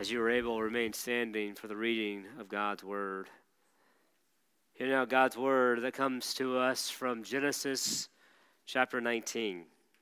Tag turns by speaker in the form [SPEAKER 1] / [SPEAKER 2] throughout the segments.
[SPEAKER 1] As you are able, remain standing for the reading of God's Word. Hear now God's Word that comes to us from Genesis chapter 19.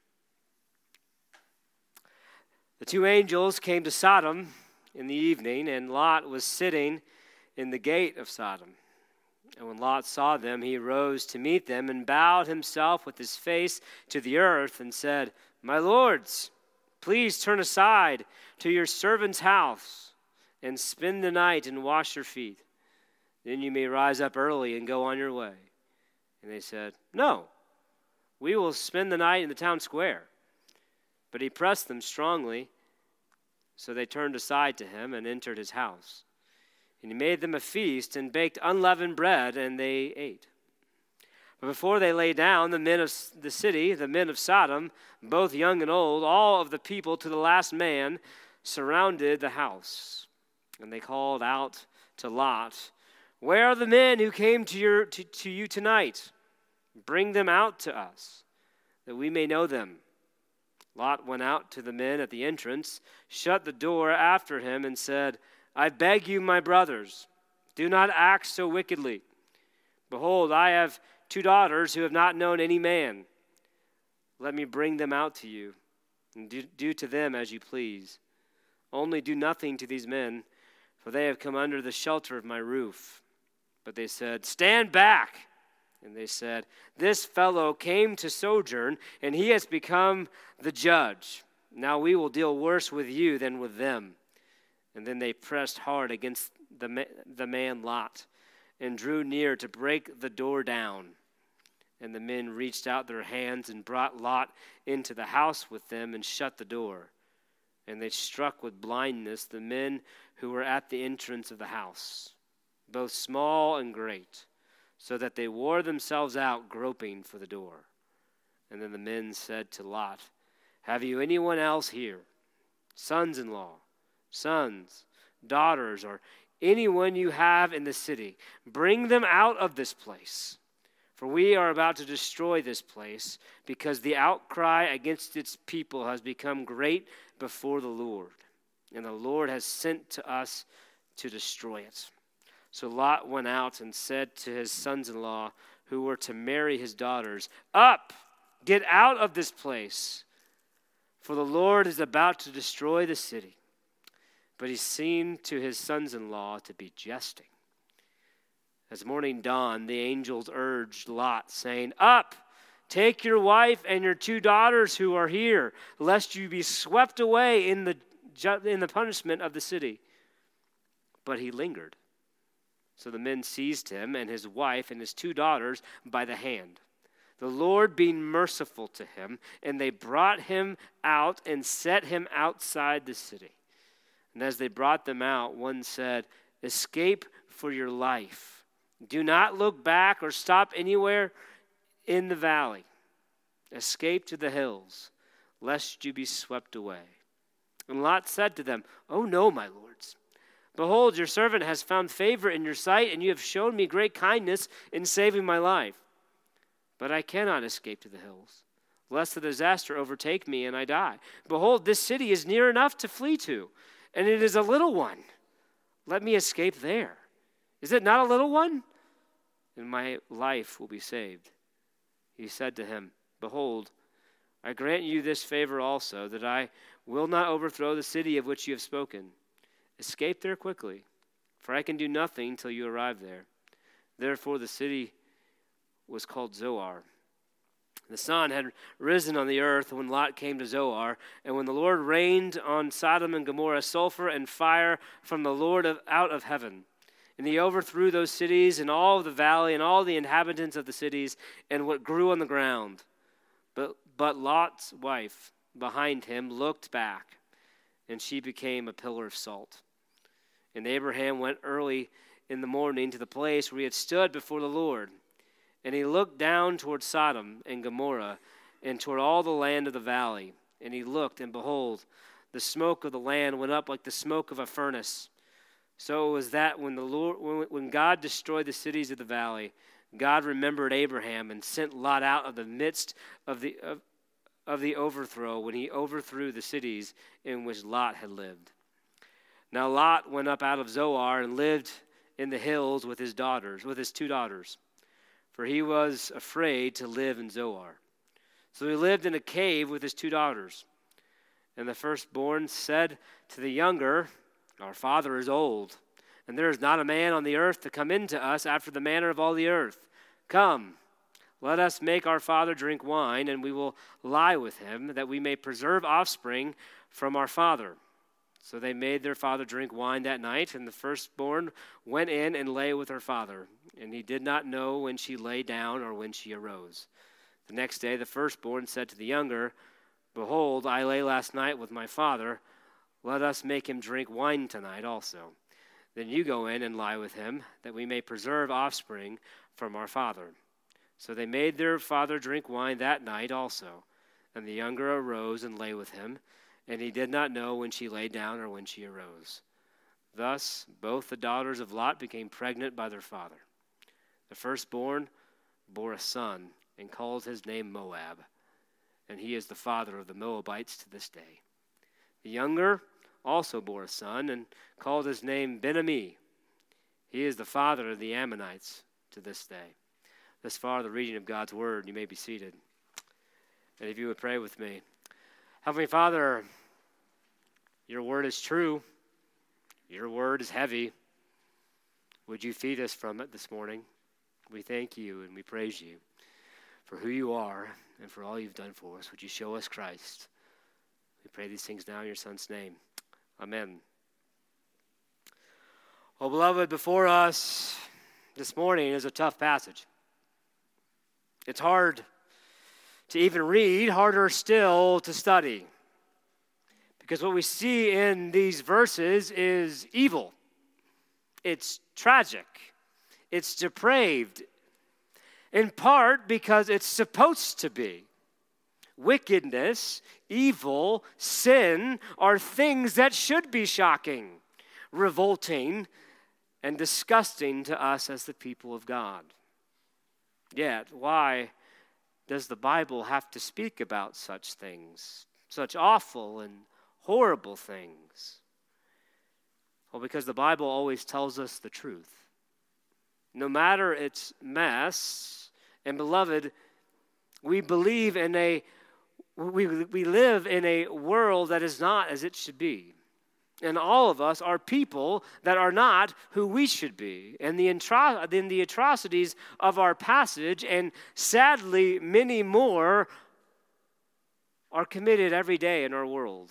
[SPEAKER 1] The two angels came to Sodom in the evening, and Lot was sitting in the gate of Sodom. And when Lot saw them, he rose to meet them and bowed himself with his face to the earth and said, "My lords, please turn aside to your servant's house and spend the night and wash your feet. Then you may rise up early and go on your way." And they said, "No, we will spend the night in the town square." But he pressed them strongly, so they turned aside to him and entered his house. And he made them a feast and baked unleavened bread, and they ate. But before they lay down, the men of the city, the men of Sodom, both young and old, all of the people to the last man, surrounded the house. And they called out to Lot, "Where are the men who came to you tonight? Bring them out to us, that we may know them." Lot went out to the men at the entrance, shut the door after him, and said, "I beg you, my brothers, do not act so wickedly. Behold, I have 2 daughters who have not known any man. Let me bring them out to you, and do to them as you please. Only do nothing to these men, for they have come under the shelter of my roof." But they said, "Stand back." And they said, "This fellow came to sojourn, and he has become the judge. Now we will deal worse with you than with them." And then they pressed hard against the man Lot and drew near to break the door down. And the men reached out their hands and brought Lot into the house with them and shut the door. And they struck with blindness the men who were at the entrance of the house, both small and great, so that they wore themselves out groping for the door. And then the men said to Lot, "Have you anyone else here, sons-in-law, sons, daughters, or anyone you have in the city? Bring them out of this place. For we are about to destroy this place, because the outcry against its people has become great before the Lord, and the Lord has sent to us to destroy it." So Lot went out and said to his sons-in-law who were to marry his daughters, "Up, get out of this place, for the Lord is about to destroy the city." But he seemed to his sons-in-law to be jesting. As morning dawned, the angels urged Lot, saying, "Up, take your wife and your 2 daughters who are here, lest you be swept away in the punishment of the city." But he lingered. So the men seized him and his wife and his 2 daughters by the hand, the Lord being merciful to him, and they brought him out and set him outside the city. And as they brought them out, one said, "Escape for your life. Do not look back or stop anywhere in the valley. Escape to the hills, lest you be swept away." And Lot said to them, "Oh no, my lords. Behold, your servant has found favor in your sight, and you have shown me great kindness in saving my life. But I cannot escape to the hills, lest the disaster overtake me and I die. Behold, this city is near enough to flee to, and it is a little one. Let me escape there. Is it not a little one? And my life will be saved." He said to him, "Behold, I grant you this favor also, that I will not overthrow the city of which you have spoken. Escape there quickly, for I can do nothing till you arrive there." Therefore the city was called Zoar. The sun had risen on the earth when Lot came to Zoar, and when the Lord rained on Sodom and Gomorrah sulfur and fire from the Lord out of heaven. And he overthrew those cities and all of the valley and all the inhabitants of the cities and what grew on the ground. But Lot's wife behind him looked back, and she became a pillar of salt. And Abraham went early in the morning to the place where he had stood before the Lord. And he looked down toward Sodom and Gomorrah and toward all the land of the valley. And he looked, and behold, the smoke of the land went up like the smoke of a furnace. So it was that when God destroyed the cities of the valley, God remembered Abraham and sent Lot out of the midst of the overthrow when he overthrew the cities in which Lot had lived. Now Lot went up out of Zoar and lived in the hills with his two daughters, for he was afraid to live in Zoar. So he lived in a cave with his two daughters. And the firstborn said to the younger, Our father is old, and there is not a man on the earth to come in to us after the manner of all the earth. Come, let us make our father drink wine, and we will lie with him, that we may preserve offspring from our father. So they made their father drink wine that night, and the firstborn went in and lay with her father. And he did not know when she lay down or when she arose. The next day the firstborn said to the younger, Behold, I lay last night with my father. Let us make him drink wine tonight also. Then you go in and lie with him, that we may preserve offspring from our father. So they made their father drink wine that night also. And the younger arose and lay with him, and he did not know when she lay down or when she arose. Thus both the daughters of Lot became pregnant by their father. The firstborn bore a son and called his name Moab, and he is the father of the Moabites to this day. The younger also bore a son and called his name Ben-Ammi. He is the father of the Ammonites to this day. Thus far, the reading of God's word. You may be seated. And if you would pray with me. Heavenly Father, your word is true. Your word is heavy. Would you feed us from it this morning? We thank you and we praise you for who you are and for all you've done for us. Would you show us Christ? We pray these things now in your Son's name. Amen. Well, beloved, before us this morning is a tough passage. It's hard to even read, harder still to study. Because what we see in these verses is evil. It's tragic. It's depraved. In part because it's supposed to be. Wickedness, evil, sin are things that should be shocking, revolting, and disgusting to us as the people of God. Yet, why does the Bible have to speak about such things, such awful and horrible things? Well, because the Bible always tells us the truth. No matter its mess, and beloved, we live in a world that is not as it should be. And all of us are people that are not who we should be. And the atrocities of our passage, and sadly many more, are committed every day in our world.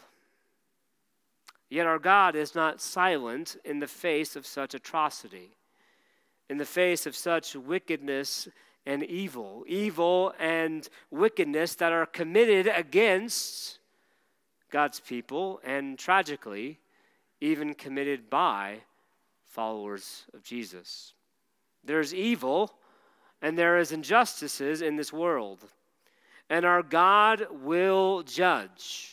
[SPEAKER 1] Yet our God is not silent in the face of such atrocity, in the face of such wickedness and evil and wickedness that are committed against God's people, and tragically, even committed by followers of Jesus. There's evil and there is injustices in this world, and our God will judge.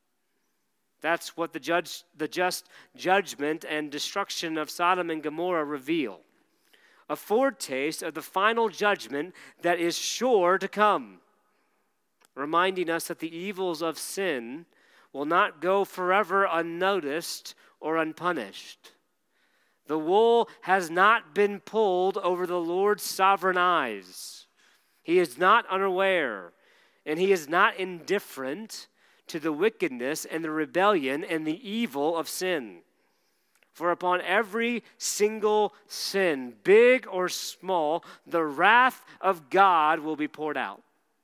[SPEAKER 1] That's what the just judgment and destruction of Sodom and Gomorrah reveal. A foretaste of the final judgment that is sure to come, reminding us that the evils of sin will not go forever unnoticed or unpunished. The wool has not been pulled over the Lord's sovereign eyes. He is not unaware, and he is not indifferent to the wickedness and the rebellion and the evil of sin. For upon every single sin, big or small, the wrath of God will be poured out.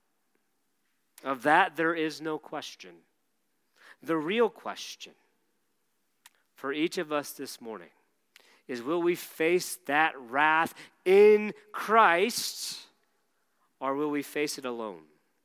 [SPEAKER 1] Of that there is no question. The real question for each of us this morning is, will we face that wrath in Christ, or will we face it alone?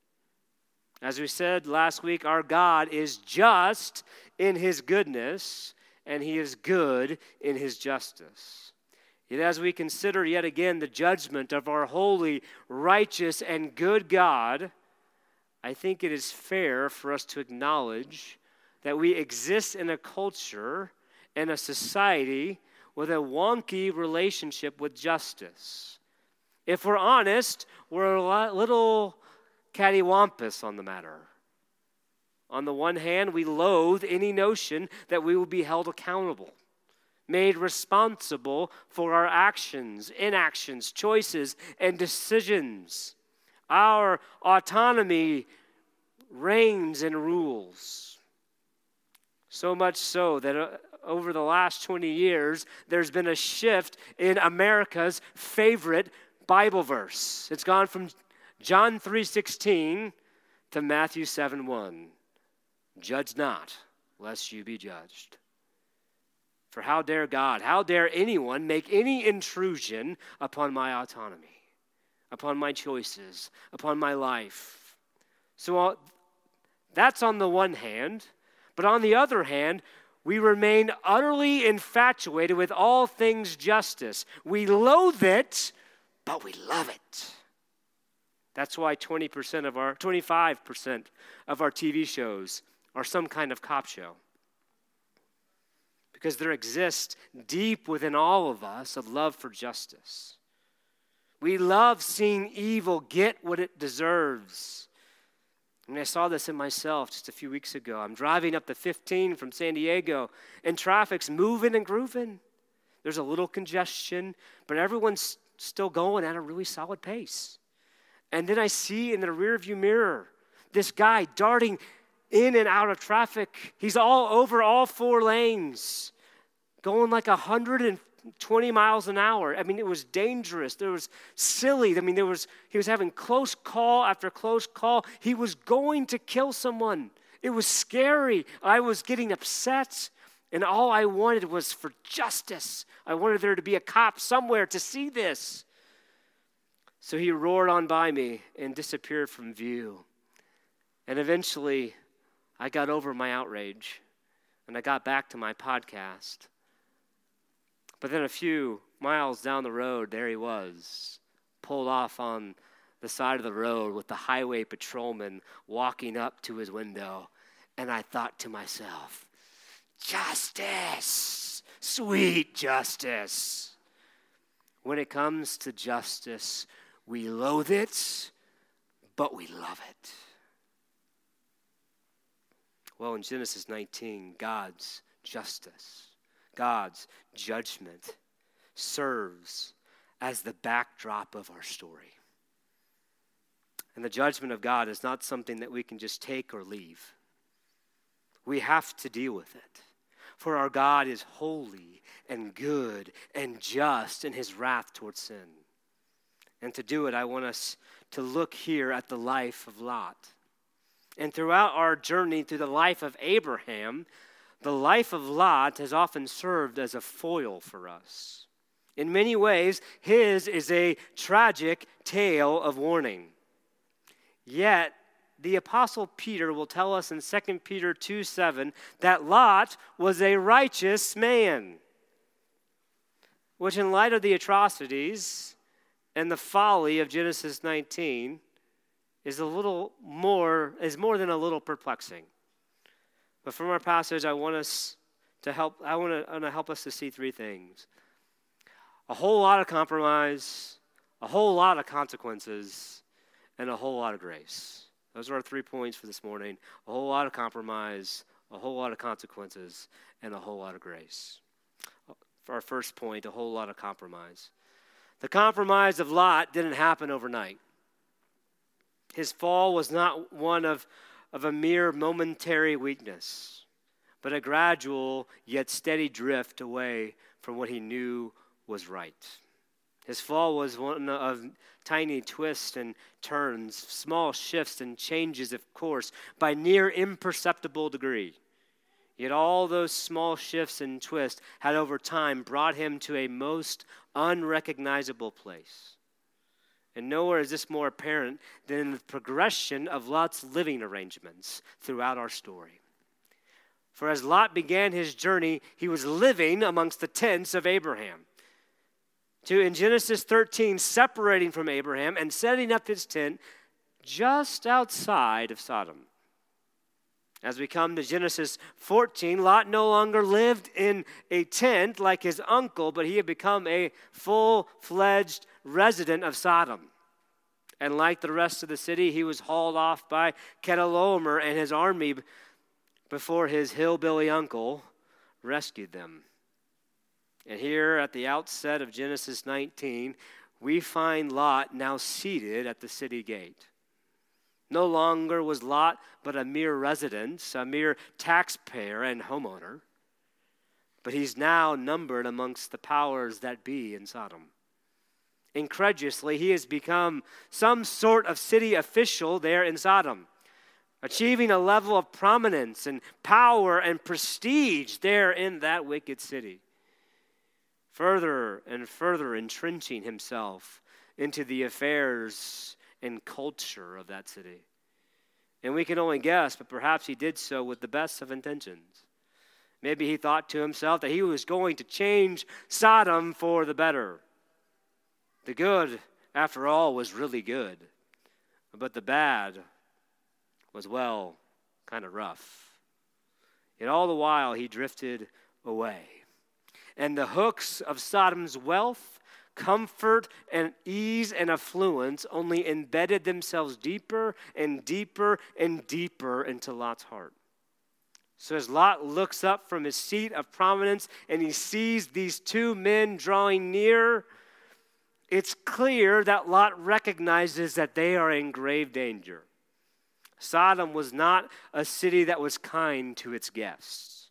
[SPEAKER 1] As we said last week, our God is just in his goodness, and he is good in his justice. Yet as we consider yet again the judgment of our holy, righteous, and good God, I think it is fair for us to acknowledge that we exist in a culture and a society with a wonky relationship with justice. If we're honest, we're a little cattywampus on the matter. On the one hand, we loathe any notion that we will be held accountable. made responsible for our actions, inactions, choices, and decisions. Our autonomy reigns and rules. So much so that over the last 20 years, there's been a shift in America's favorite Bible verse. It's gone from John 3:16 to Matthew 7:1. Judge not, lest you be judged. For how dare God, how dare anyone make any intrusion upon my autonomy, upon my choices, upon my life? So that's on the one hand, but on the other hand, we remain utterly infatuated with all things justice. We loathe it, but we love it. That's why 25% of our TV shows are some kind of cop show. Because there exists deep within all of us a love for justice. We love seeing evil get what it deserves. And I saw this in myself just a few weeks ago. I'm driving up the 15 from San Diego, and traffic's moving and grooving. There's a little congestion, but everyone's still going at a really solid pace. And then I see in the rearview mirror this guy darting in and out of traffic. He's all over all four lanes, going like 120 miles an hour. I mean, it was dangerous. There was silly. I mean, he was having close call after close call. He was going to kill someone. It was scary. I was getting upset, and all I wanted was for justice. I wanted there to be a cop somewhere to see this. So he roared on by me and disappeared from view. And eventually, I got over my outrage, and I got back to my podcast. But then a few miles down the road, there he was, pulled off on the side of the road with the highway patrolman walking up to his window. And I thought to myself, justice, sweet justice. When it comes to justice, we loathe it, but we love it. Well, in Genesis 19, God's justice, God's judgment serves as the backdrop of our story. And the judgment of God is not something that we can just take or leave. We have to deal with it. For our God is holy and good and just in his wrath towards sin. And to do it, I want us to look here at the life of Lot. And throughout our journey through the life of Abraham, the life of Lot has often served as a foil for us. In many ways, his is a tragic tale of warning. Yet, the Apostle Peter will tell us in 2 Peter 2:7 that Lot was a righteous man, which in light of the atrocities and the folly of Genesis 19 is more than a little perplexing. But from our passage, I want to help us to see three things. A whole lot of compromise, a whole lot of consequences, and a whole lot of grace. Those are our 3 points for this morning. A whole lot of compromise, a whole lot of consequences, and a whole lot of grace. For our first point, a whole lot of compromise. The compromise of Lot didn't happen overnight. His fall was not one of a mere momentary weakness, but a gradual yet steady drift away from what he knew was right. His fall was one of tiny twists and turns, small shifts and changes of course, by near imperceptible degree. Yet all those small shifts and twists had over time brought him to a most unrecognizable place. And nowhere is this more apparent than in the progression of Lot's living arrangements throughout our story. For as Lot began his journey, he was living amongst the tents of Abraham. In Genesis 13, separating from Abraham and setting up his tent just outside of Sodom. As we come to Genesis 14, Lot no longer lived in a tent like his uncle, but he had become a full-fledged resident of Sodom. And like the rest of the city, he was hauled off by Chedorlaomer and his army before his hillbilly uncle rescued them. And here at the outset of Genesis 19, we find Lot now seated at the city gate. No longer was Lot but a mere resident, a mere taxpayer and homeowner, but he's now numbered amongst the powers that be in Sodom. Incredulously, he has become some sort of city official there in Sodom, achieving a level of prominence and power and prestige there in that wicked city, further and further entrenching himself into the affairs and culture of that city. And we can only guess, but perhaps he did so with the best of intentions. Maybe he thought to himself that he was going to change Sodom for the better. The good, after all, was really good, but the bad was, well, kind of rough. Yet all the while he drifted away. And the hooks of Sodom's wealth, comfort, and ease and affluence only embedded themselves deeper and deeper and deeper into Lot's heart. So as Lot looks up from his seat of prominence and he sees these two men drawing near, it's clear that Lot recognizes that they are in grave danger. Sodom was not a city that was kind to its guests.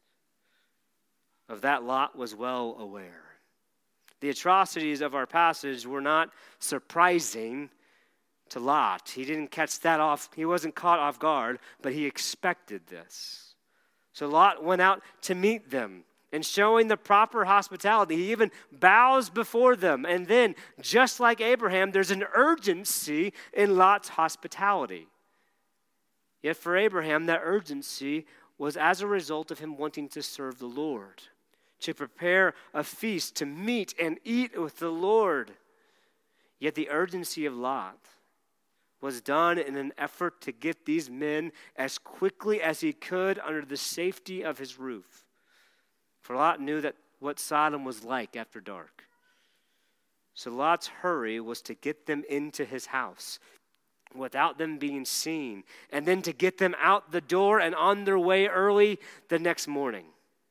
[SPEAKER 1] Of that, Lot was well aware. The atrocities of our passage were not surprising to Lot. He didn't catch that off. He wasn't caught off guard, but he expected this. So Lot went out to meet them, and showing the proper hospitality, he even bows before them. And then, just like Abraham, there's an urgency in Lot's hospitality. Yet for Abraham, that urgency was as a result of him wanting to serve the Lord, to prepare a feast, to meet and eat with the Lord. Yet the urgency of Lot was done in an effort to get these men as quickly as he could under the safety of his roof. For Lot knew that what Sodom was like after dark. So Lot's hurry was to get them into his house without them being seen, and then to get them out the door and on their way early the next morning,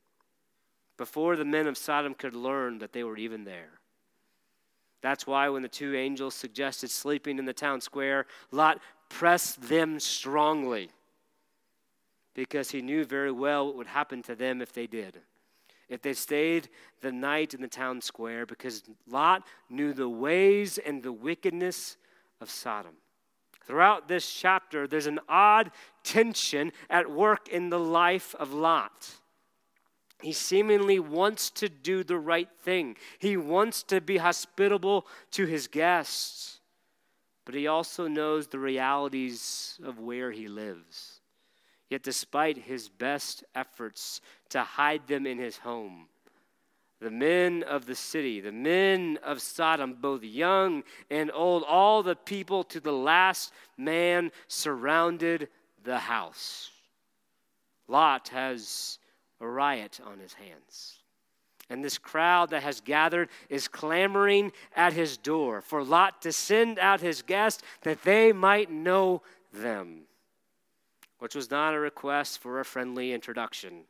[SPEAKER 1] before the men of Sodom could learn that they were even there. That's why when the two angels suggested sleeping in the town square, Lot pressed them strongly, because he knew very well what would happen to them if they did. If they stayed the night in the town square, because Lot knew the ways and the wickedness of Sodom. Throughout this chapter, there's an odd tension at work in the life of Lot. He seemingly wants to do the right thing. He wants to be hospitable to his guests. But he also knows the realities of where he lives. Yet despite his best efforts to hide them in his home, the men of the city, the men of Sodom, both young and old, all the people to the last man surrounded the house. Lot has a riot on his hands. And this crowd that has gathered is clamoring at his door for Lot to send out his guests that they might know them, which was not a request for a friendly introduction,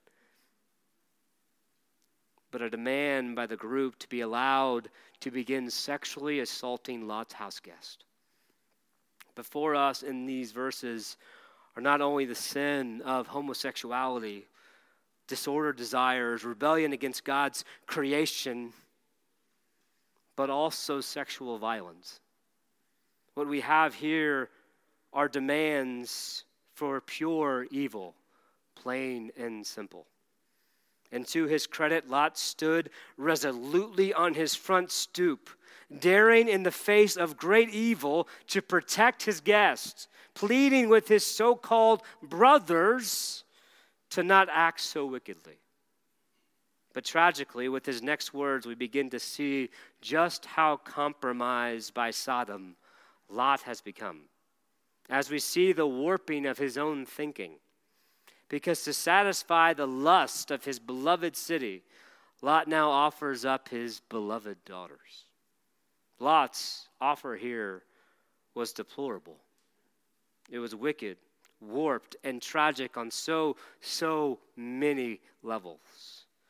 [SPEAKER 1] but a demand by the group to be allowed to begin sexually assaulting Lot's house guest. Before us in these verses are not only the sin of homosexuality, disordered desires, rebellion against God's creation, but also sexual violence. What we have here are demands for pure evil, plain and simple. And to his credit, Lot stood resolutely on his front stoop, daring in the face of great evil to protect his guests, pleading with his so-called brothers to not act so wickedly. But tragically, with his next words, we begin to see just how compromised by Sodom Lot has become, as we see the warping of his own thinking. Because to satisfy the lust of his beloved city, Lot now offers up his beloved daughters. Lot's offer here was deplorable. It was wicked, warped, and tragic on so many levels.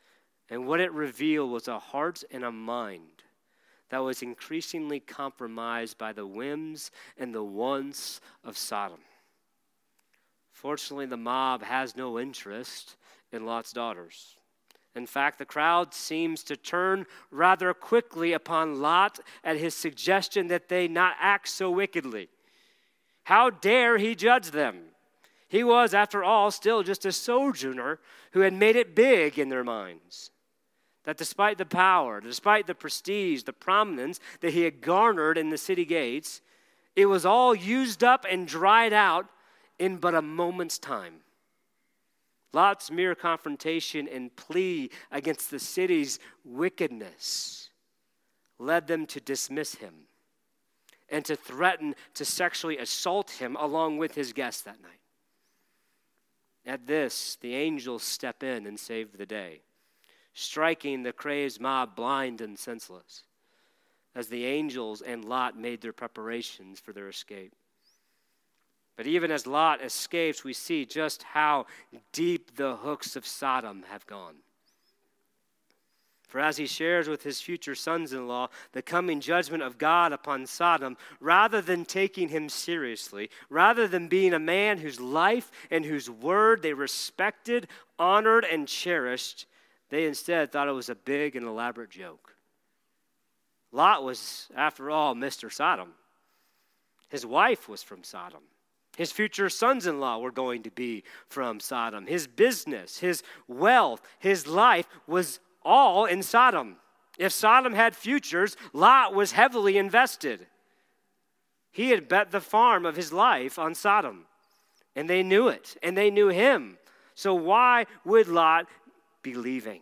[SPEAKER 1] And what it revealed was a heart and a mind that was increasingly compromised by the whims and the wants of Sodom. Fortunately, the mob has no interest in Lot's daughters. In fact, the crowd seems to turn rather quickly upon Lot at his suggestion that they not act so wickedly. How dare he judge them? He was, after all, still just a sojourner who had made it big in their minds. That despite the power, despite the prestige, the prominence that he had garnered in the city gates, it was all used up and dried out in but a moment's time. Lot's mere confrontation and plea against the city's wickedness led them to dismiss him and to threaten to sexually assault him along with his guests that night. At this, the angels step in and save the day, striking the crazed mob blind and senseless, as the angels and Lot made their preparations for their escape. But even as Lot escapes, we see just how deep the hooks of Sodom have gone. For as he shares with his future sons-in-law the coming judgment of God upon Sodom, rather than taking him seriously, rather than being a man whose life and whose word they respected, honored, and cherished, they instead thought it was a big and elaborate joke. Lot was, after all, Mr. Sodom. His wife was from Sodom. His future sons-in-law were going to be from Sodom. His business, his wealth, his life was all in Sodom. If Sodom had futures, Lot was heavily invested. He had bet the farm of his life on Sodom. And they knew it, and they knew him. So why would Lot be leaving?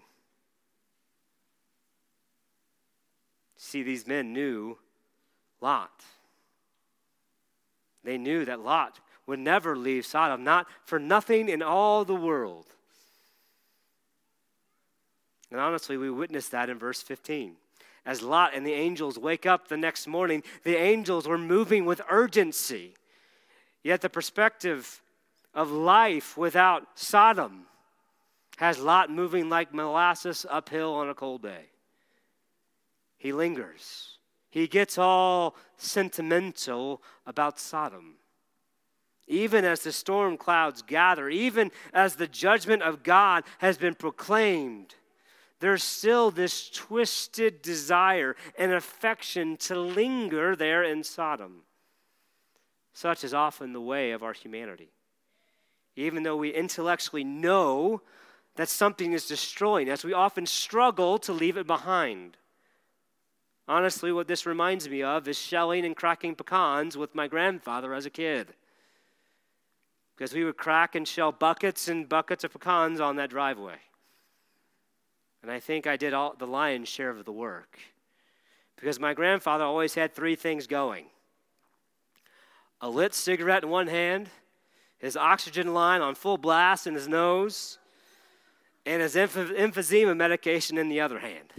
[SPEAKER 1] See, these men knew Lot. They knew that Lot would never leave Sodom, not for nothing in all the world. And honestly, we witnessed that in verse 15. As Lot and the angels wake up the next morning, the angels were moving with urgency. Yet the perspective of life without Sodom has Lot moving like molasses uphill on a cold day. He lingers. He gets all sentimental about Sodom. Even as the storm clouds gather, even as the judgment of God has been proclaimed, there's still this twisted desire and affection to linger there in Sodom. Such is often the way of our humanity. Even though we intellectually know that something is destroying us, we often struggle to leave it behind. Honestly, what this reminds me of is shelling and cracking pecans with my grandfather as a kid. Because we would crack and shell buckets and buckets of pecans on that driveway. And I think I did all the lion's share of the work. Because my grandfather always had three things going. A lit cigarette in one hand, his oxygen line on full blast in his nose, and his emphysema medication in the other hand.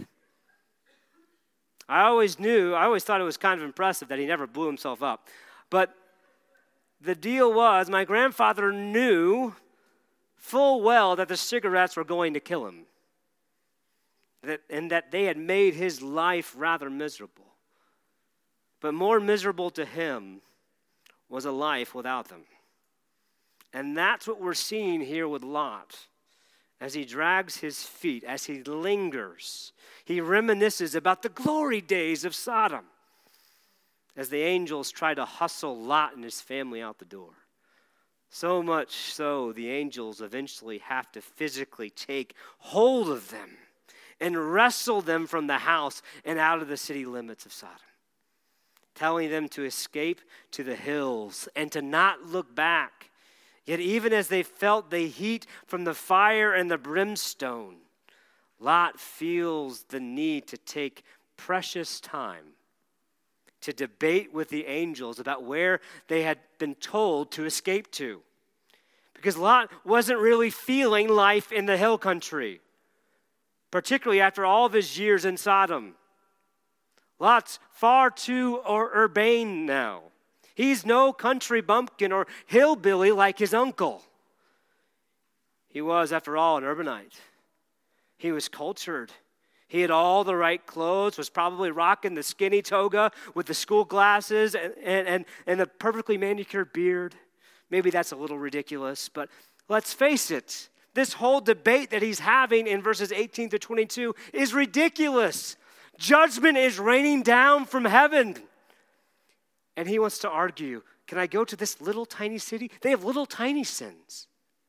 [SPEAKER 1] I always thought it was kind of impressive that he never blew himself up. But the deal was, my grandfather knew full well that the cigarettes were going to kill him. And that they had made his life rather miserable. But more miserable to him was a life without them. And that's what we're seeing here with Lot. As he drags his feet, as he lingers, he reminisces about the glory days of Sodom. As the angels try to hustle Lot and his family out the door. So much so, the angels eventually have to physically take hold of them and wrestle them from the house and out of the city limits of Sodom, telling them to escape to the hills and to not look back. Yet even as they felt the heat from the fire and the brimstone, Lot feels the need to take precious time to debate with the angels about where they had been told to escape to. Because Lot wasn't really feeling life in the hill country, particularly after all of his years in Sodom. Lot's far too urbane now. He's no country bumpkin or hillbilly like his uncle. He was, after all, an urbanite He was cultured. He had all the right clothes, was probably rocking the skinny toga with the school glasses and a perfectly manicured beard. Maybe that's a little ridiculous, but let's face it. This whole debate that he's having in verses 18 to 22 is ridiculous. Judgment is raining down from heaven. And he wants to argue, can I go to this little tiny city? They have little tiny sins.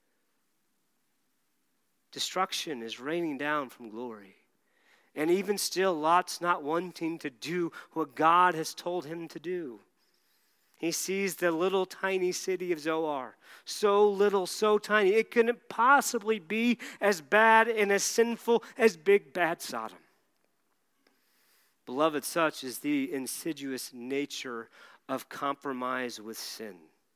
[SPEAKER 1] Destruction is raining down from glory. And even still, Lot's not wanting to do what God has told him to do. He sees the little tiny city of Zoar. So little, so tiny. It couldn't possibly be as bad and as sinful as big bad Sodom. Beloved, such is the insidious nature of compromise with sin.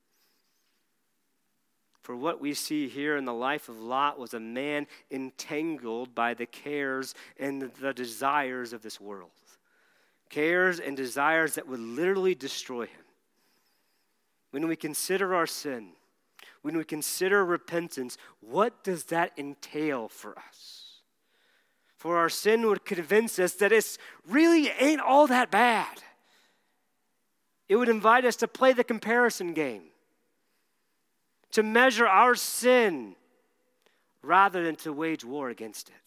[SPEAKER 1] For what we see here in the life of Lot was a man entangled by the cares and the desires of this world. Cares and desires that would literally destroy him. When we consider our sin, when we consider repentance, what does that entail for us? For our sin would convince us that it really ain't all that bad. It would invite us to play the comparison game, to measure our sin rather than to wage war against it.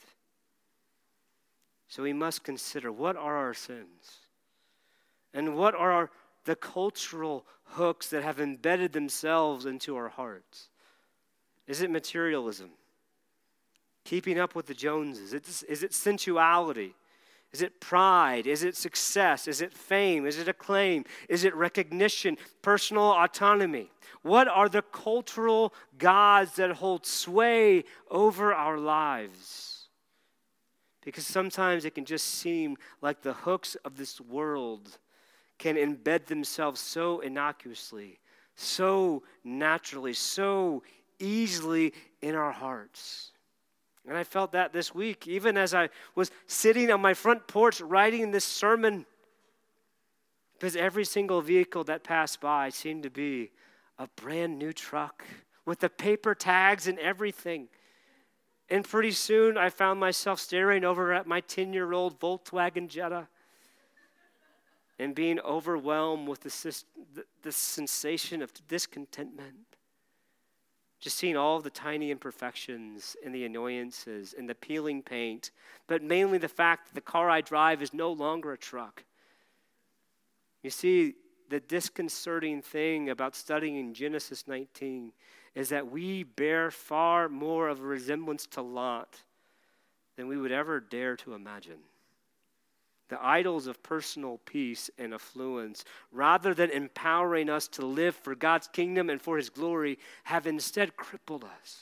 [SPEAKER 1] So we must consider, what are our sins? And what are the cultural hooks that have embedded themselves into our hearts? Is it materialism? Keeping up with the Joneses? Is it sensuality? Is it pride? Is it success? Is it fame? Is it acclaim? Is it recognition? Personal autonomy? What are the cultural gods that hold sway over our lives? Because sometimes it can just seem like the hooks of this world can embed themselves so innocuously, so naturally, so easily in our hearts. And I felt that this week, even as I was sitting on my front porch writing this sermon, because every single vehicle that passed by seemed to be a brand new truck with the paper tags and everything. And pretty soon I found myself staring over at my 10-year-old Volkswagen Jetta and being overwhelmed with the sensation of discontentment. Just seeing all of the tiny imperfections and the annoyances and the peeling paint, but mainly the fact that the car I drive is no longer a truck. You see, the disconcerting thing about studying Genesis 19 is that we bear far more of a resemblance to Lot than we would ever dare to imagine. The idols of personal peace and affluence, rather than empowering us to live for God's kingdom and for his glory, have instead crippled us.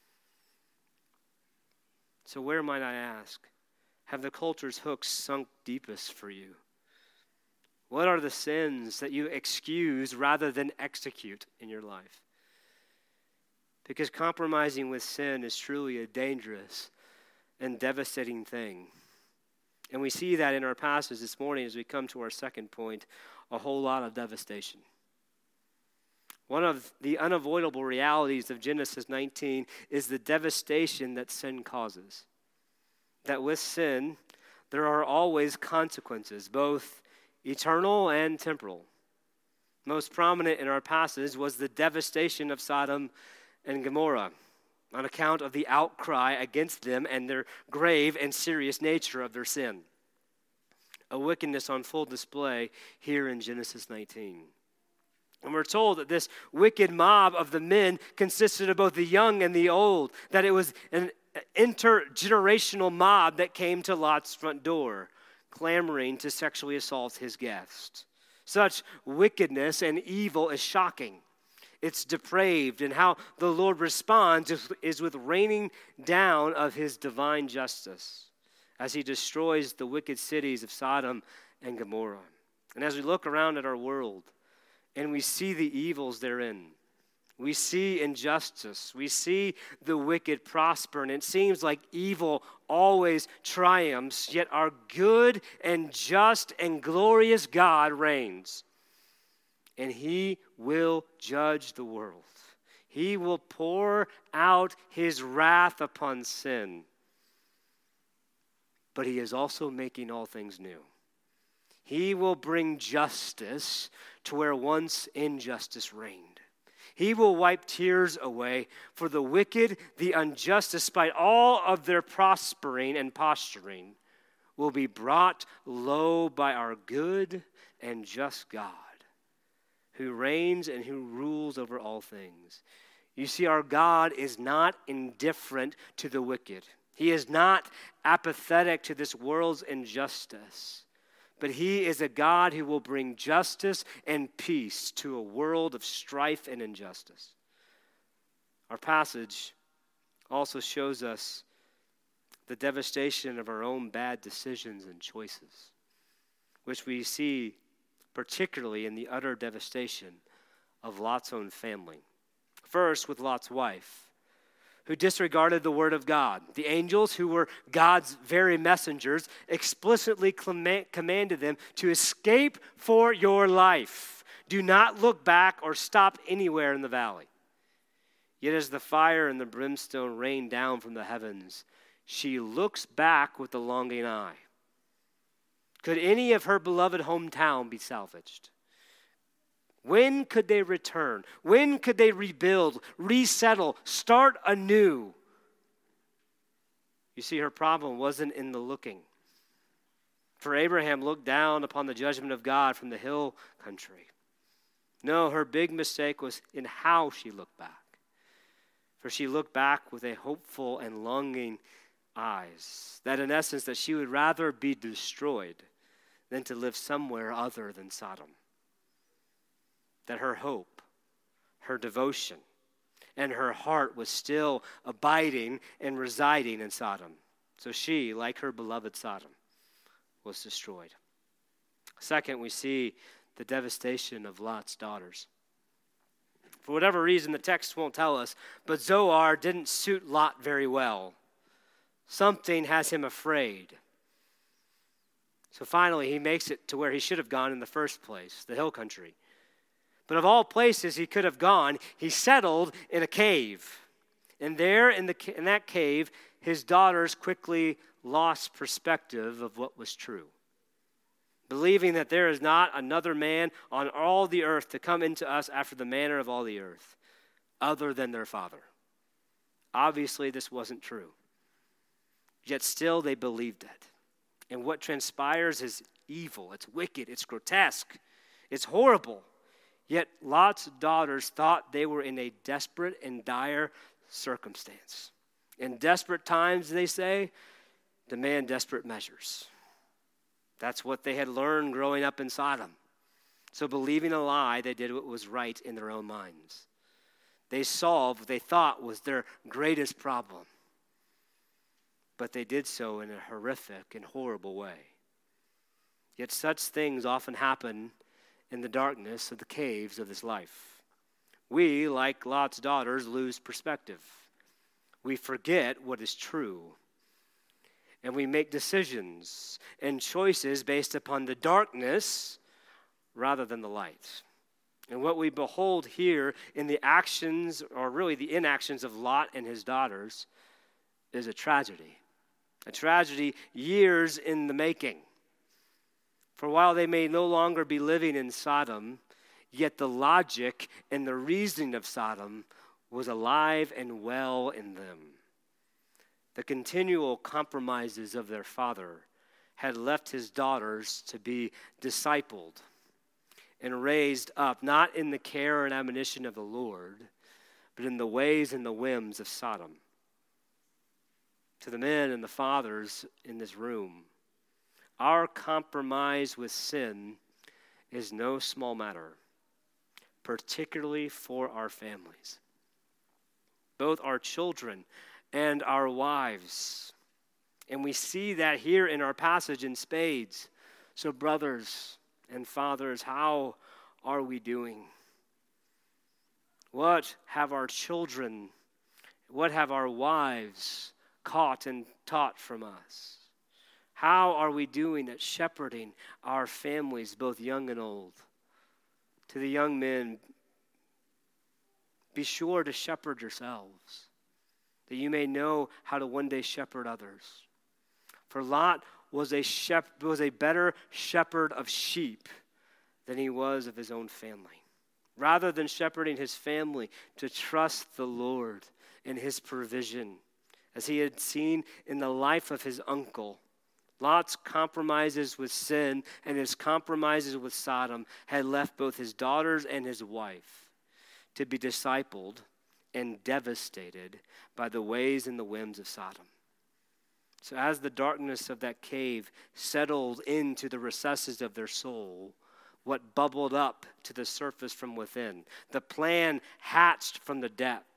[SPEAKER 1] So where, might I ask, have the culture's hooks sunk deepest for you? What are the sins that you excuse rather than execute in your life? Because compromising with sin is truly a dangerous and devastating thing. And we see that in our passage this morning as we come to our second point, a whole lot of devastation. One of the unavoidable realities of Genesis 19 is the devastation that sin causes. That with sin, there are always consequences, both eternal and temporal. Most prominent in our passage was the devastation of Sodom and Gomorrah, on account of the outcry against them and their grave and serious nature of their sin. A wickedness on full display here in Genesis 19. And we're told that this wicked mob of the men consisted of both the young and the old, that it was an intergenerational mob that came to Lot's front door, clamoring to sexually assault his guest. Such wickedness and evil is shocking. It's depraved, and how the Lord responds is with raining down of his divine justice as he destroys the wicked cities of Sodom and Gomorrah. And as we look around at our world and we see the evils therein, we see injustice, we see the wicked prosper, and it seems like evil always triumphs, yet our good and just and glorious God reigns. And he will judge the world. He will pour out his wrath upon sin. but he is also making all things new. He will bring justice to where once injustice reigned. He will wipe tears away for the wicked, the unjust, despite all of their prospering and posturing, will be brought low by our good and just God, who reigns and who rules over all things. You see, our God is not indifferent to the wicked. He is not apathetic to this world's injustice. But he is a God who will bring justice and peace to a world of strife and injustice. Our passage also shows us the devastation of our own bad decisions and choices, which we see particularly in the utter devastation of Lot's own family. First, with Lot's wife, who disregarded the word of God. The angels, who were God's very messengers, explicitly commanded them to escape for your life. Do not look back or stop anywhere in the valley. Yet as the fire and the brimstone rain down from the heavens, she looks back with a longing eye. Could any of her beloved hometown be salvaged? When could they return? When could they rebuild, resettle, start anew? You see, her problem wasn't in the looking. For Abraham looked down upon the judgment of God from the hill country. No, her big mistake was in how she looked back. For she looked back with a hopeful and longing eyes. That in essence, that she would rather be destroyed than to live somewhere other than Sodom. That her hope, her devotion, and her heart was still abiding and residing in Sodom. So she, like her beloved Sodom, was destroyed. Second, we see the devastation of Lot's daughters. For whatever reason, the text won't tell us, but Zoar didn't suit Lot very well. Something has him afraid. So finally, he makes it to where he should have gone in the first place, the hill country. But of all places he could have gone, he settled in a cave. And there in that cave, his daughters quickly lost perspective of what was true, believing that there is not another man on all the earth to come into us after the manner of all the earth, other than their father. Obviously, this wasn't true. Yet still they believed it. And what transpires is evil. It's wicked. It's grotesque. It's horrible. Yet Lot's daughters thought they were in a desperate and dire circumstance. In desperate times, they say, demand desperate measures. That's what they had learned growing up in Sodom. So believing a lie, they did what was right in their own minds. They solved what they thought was their greatest problem. But they did so in a horrific and horrible way. Yet such things often happen in the darkness of the caves of this life. We, like Lot's daughters, lose perspective. We forget what is true. And we make decisions and choices based upon the darkness rather than the light. And what we behold here in the actions, or really the inactions of Lot and his daughters, is a tragedy. A tragedy years in the making. For while they may no longer be living in Sodom, yet the logic and the reasoning of Sodom was alive and well in them. The continual compromises of their father had left his daughters to be discipled and raised up, not in the care and admonition of the Lord, but in the ways and the whims of Sodom. To the men and the fathers in this room, our compromise with sin is no small matter, particularly for our families, both our children and our wives. And we see that here in our passage in spades. So brothers and fathers, how are we doing? What have our children, what have our wives caught and taught from us? How are we doing at shepherding our families, both young and old? To the young men, be sure to shepherd yourselves, that you may know how to one day shepherd others. For Lot was a better shepherd of sheep than he was of his own family. Rather than shepherding his family to trust the Lord and his provision, as he had seen in the life of his uncle, Lot's compromises with sin and his compromises with Sodom had left both his daughters and his wife to be discipled and devastated by the ways and the whims of Sodom. So as the darkness of that cave settled into the recesses of their soul, what bubbled up to the surface from within, the plan hatched from the depth,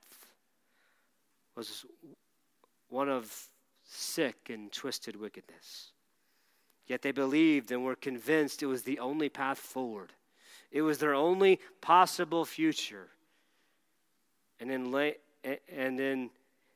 [SPEAKER 1] was one of sick and twisted wickedness. Yet they believed and were convinced it was the only path forward. It was their only possible future. And it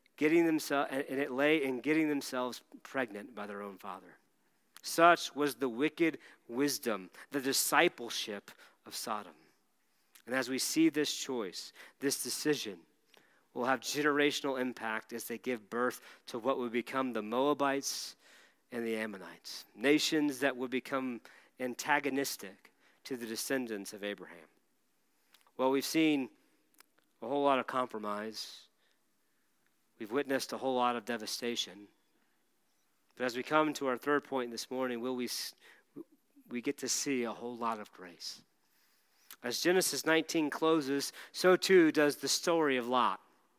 [SPEAKER 1] lay in getting themselves pregnant by their own father. Such was the wicked wisdom, the discipleship of Sodom. And as we see this choice, this decision will have generational impact as they give birth to what would become the Moabites and the Ammonites, nations that would become antagonistic to the descendants of Abraham. Well, we've seen a whole lot of compromise. We've witnessed a whole lot of devastation. But as we come to our third point this morning, we get to see a whole lot of grace. As Genesis 19 closes, so too does the story of Lot.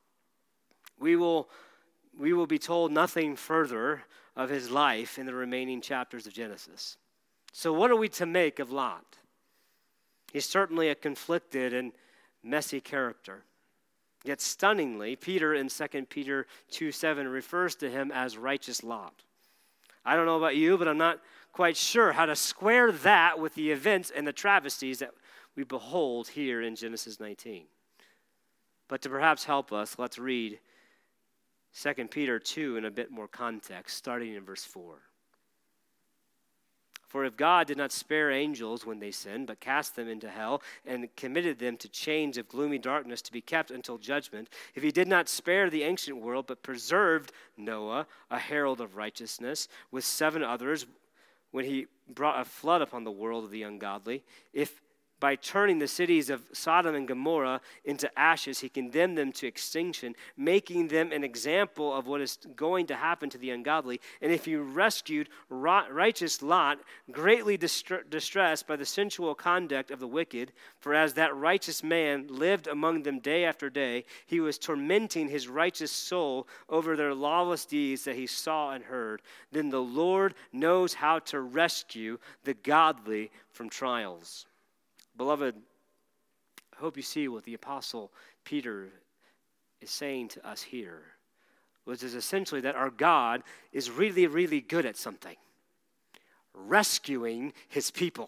[SPEAKER 1] We will be told nothing further of his life in the remaining chapters of Genesis. So what are we to make of Lot? He's certainly a conflicted and messy character. Yet stunningly, Peter in 2 Peter 2:7 refers to him as righteous Lot. I don't know about you, but I'm not quite sure how to square that with the events and the travesties that we behold here in Genesis 19. But to perhaps help us, let's read 2 Peter 2 in a bit more context, starting in verse 4. For if God did not spare angels when they sinned, but cast them into hell and committed them to chains of gloomy darkness to be kept until judgment, if he did not spare the ancient world, but preserved Noah, a herald of righteousness, with 7 others, when he brought a flood upon the world of the ungodly, if by turning the cities of Sodom and Gomorrah into ashes, he condemned them to extinction, making them an example of what is going to happen to the ungodly. And if he rescued righteous Lot, greatly distressed by the sensual conduct of the wicked, for as that righteous man lived among them day after day, he was tormenting his righteous soul over their lawless deeds that he saw and heard. Then the Lord knows how to rescue the godly from trials. Beloved, I hope you see what the Apostle Peter is saying to us here, which is essentially that our God is really, really good at something, rescuing his people.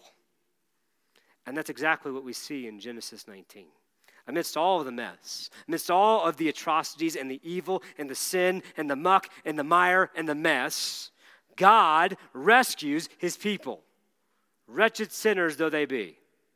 [SPEAKER 1] And that's exactly what we see in Genesis 19. Amidst all of the mess, amidst all of the atrocities and the evil and the sin and the muck and the mire and the mess, God rescues his people, wretched sinners though they be.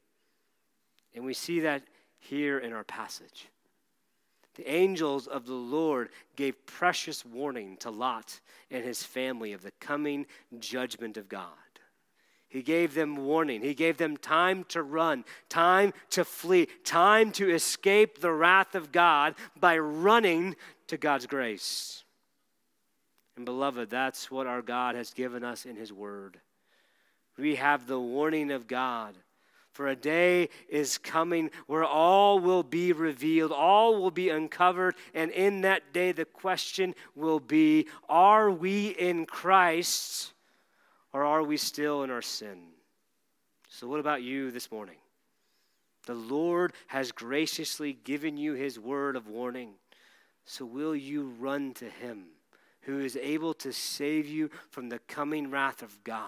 [SPEAKER 1] And we see that here in our passage. The angels of the Lord gave precious warning to Lot and his family of the coming judgment of God. He gave them warning. He gave them time to run, time to flee, time to escape the wrath of God by running to God's grace. And beloved, that's what our God has given us in his word. We have the warning of God. For a day is coming where all will be revealed, all will be uncovered, and in that day the question will be, are we in Christ or are we still in our sin? So what about you this morning? The Lord has graciously given you his word of warning. So will you run to him who is able to save you from the coming wrath of God?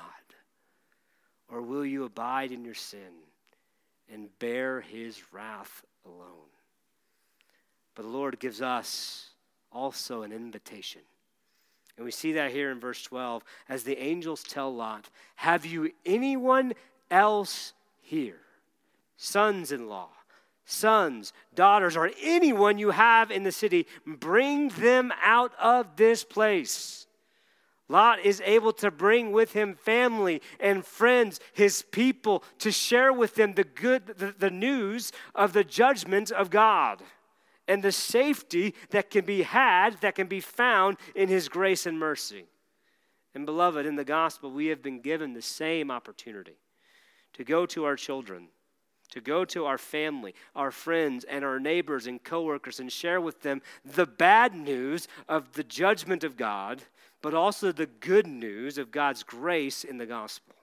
[SPEAKER 1] Or will you abide in your sin and bear his wrath alone? But the Lord gives us also an invitation. And we see that here in verse 12, as the angels tell Lot, have you anyone else here? Sons-in-law, sons, daughters, or anyone you have in the city, bring them out of this place, Lot is able to bring with him family and friends, his people, to share with them the news of the judgment of God and the safety that can be had, that can be found in his grace and mercy. And beloved, in the gospel, we have been given the same opportunity to go to our children, to go to our family, our friends, and our neighbors and coworkers and share with them the bad news of the judgment of God, but also the good news of God's grace in the gospel.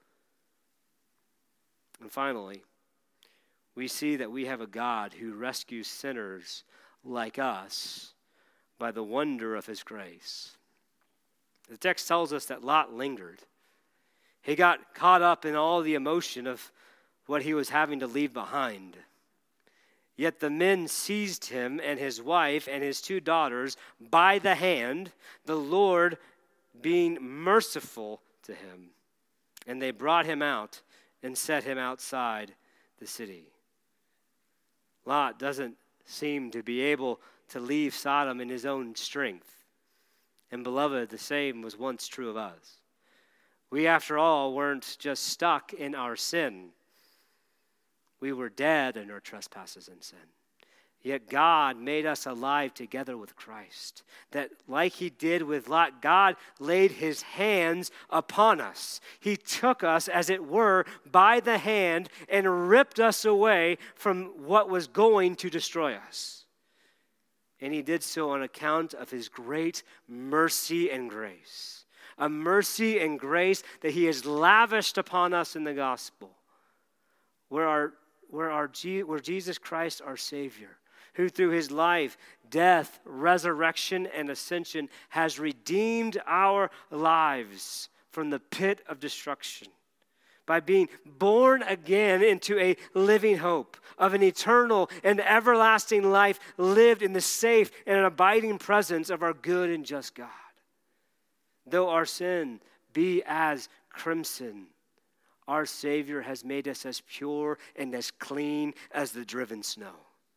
[SPEAKER 1] And finally, we see that we have a God who rescues sinners like us by the wonder of his grace. The text tells us that Lot lingered. He got caught up in all the emotion of what he was having to leave behind. Yet the men seized him and his wife and his 2 daughters by the hand, the Lord being merciful to him. And they brought him out and set him outside the city. Lot doesn't seem to be able to leave Sodom in his own strength. And beloved, the same was once true of us. We, after all, weren't just stuck in our sin. We were dead in our trespasses and sin. Yet God made us alive together with Christ. That like he did with Lot, God laid his hands upon us. He took us, as it were, by the hand and ripped us away from what was going to destroy us. And he did so on account of his great mercy and grace. A mercy and grace that he has lavished upon us in the gospel. Where Jesus Christ, our Savior, who through his life, death, resurrection, and ascension has redeemed our lives from the pit of destruction by being born again into a living hope of an eternal and everlasting life lived in the safe and abiding presence of our good and just God. Though our sin be as crimson, our Savior has made us as pure and as clean as the driven snow.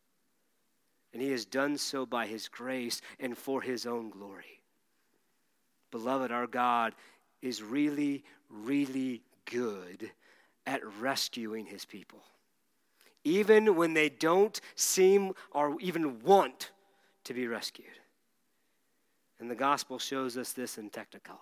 [SPEAKER 1] And he has done so by his grace and for his own glory. Beloved, our God is really, really good at rescuing his people. Even when they don't seem or even want to be rescued. And the gospel shows us this in Technicolor.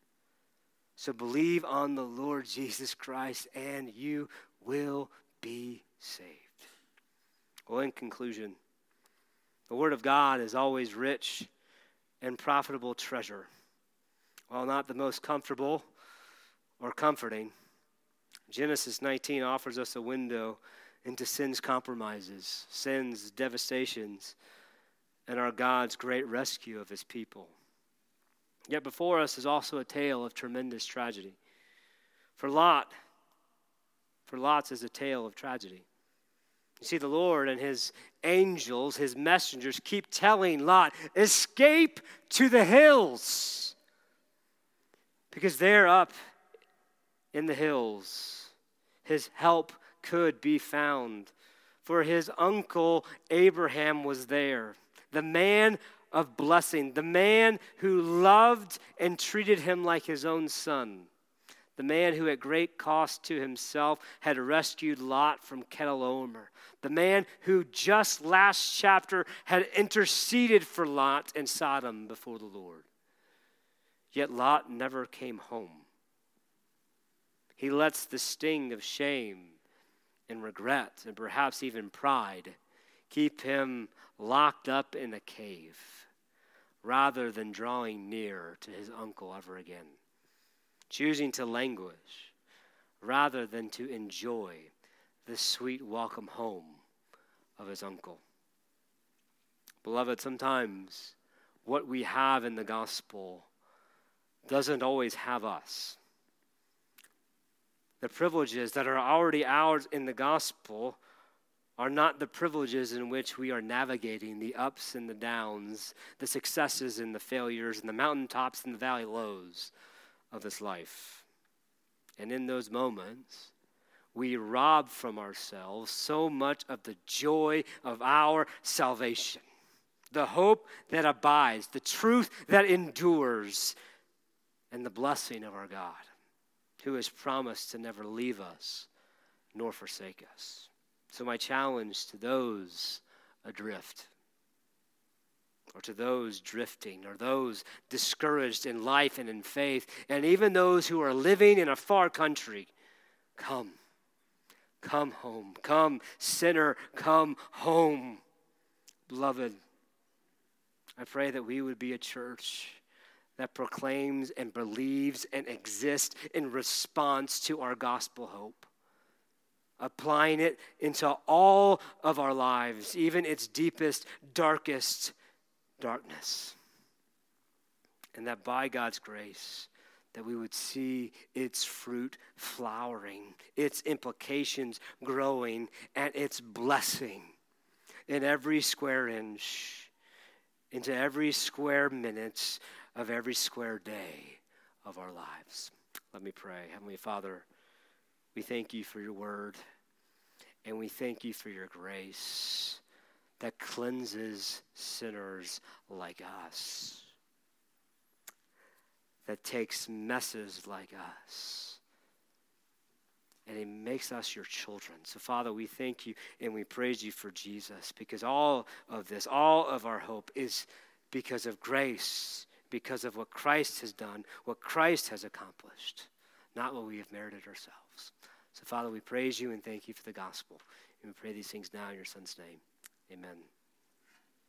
[SPEAKER 1] So believe on the Lord Jesus Christ and you will be saved. Well, in conclusion, the Word of God is always rich and profitable treasure. While not the most comfortable or comforting, Genesis 19 offers us a window into sin's compromises, sin's devastations, and our God's great rescue of his people. Yet before us is also a tale of tremendous tragedy. For Lot's is a tale of tragedy. You see, the Lord and his angels, his messengers, keep telling Lot, escape to the hills. Because there up in the hills, his help could be found. For his uncle Abraham was there, the man of blessing, the man who loved and treated him like his own son. The man who at great cost to himself had rescued Lot from Kedorlaomer. The man who just last chapter had interceded for Lot and Sodom before the Lord. Yet Lot never came home. He lets the sting of shame and regret and perhaps even pride keep him locked up in a cave rather than drawing near to his uncle ever again. Choosing to languish rather than to enjoy the sweet welcome home of his uncle. Beloved, sometimes what we have in the gospel doesn't always have us. The privileges that are already ours in the gospel are not the privileges in which we are navigating the ups and the downs, the successes and the failures, and the mountaintops and the valley lows of this life. And in those moments, we rob from ourselves so much of the joy of our salvation, the hope that abides, the truth that endures, and the blessing of our God, who has promised to never leave us nor forsake us. So my challenge to those adrift, or to those drifting, or those discouraged in life and in faith, and even those who are living in a far country, come home. Come, sinner, come home. Beloved, I pray that we would be a church that proclaims and believes and exists in response to our gospel hope, applying it into all of our lives, even its deepest, darkest darkness. And that by God's grace, that we would see its fruit flowering, its implications growing, and its blessing in every square inch, into every square minute of every square day of our lives. Let me pray. Heavenly Father, we thank you for your word, and we thank you for your grace that cleanses sinners like us, that takes messes like us, and it makes us your children. So, Father, we thank you and we praise you for Jesus, because all of this, all of our hope is because of grace, because of what Christ has done, what Christ has accomplished, not what we have merited ourselves. So, Father, we praise you and thank you for the gospel. And we pray these things now in your Son's name. Amen.